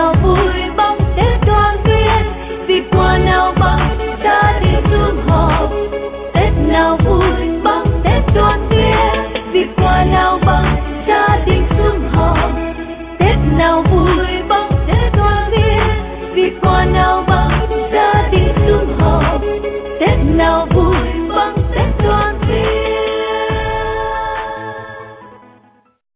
nào vui bằng Tết đoàn viên, vì quà nào bằng gia đình sum họp. Tết nào vui bằng Tết đoàn viên, vì quà nào bằng gia đình sum họp. Tết nào vui